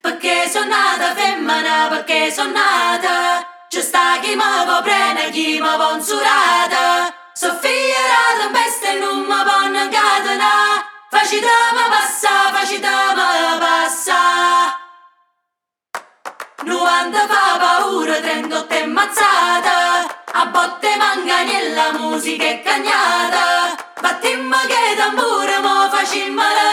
Perché sono nata femmina, perché sono nata. Ci sta chi mi può prendere, chi mi può insurata. So figlia tempesta e non mi può incatenare. Facitemi passa, facitemi passa. 90 fa paura, 38 è mazzata. A botte manganiella, musica è cagnata. Battimmo che tamburo, mo facimmo la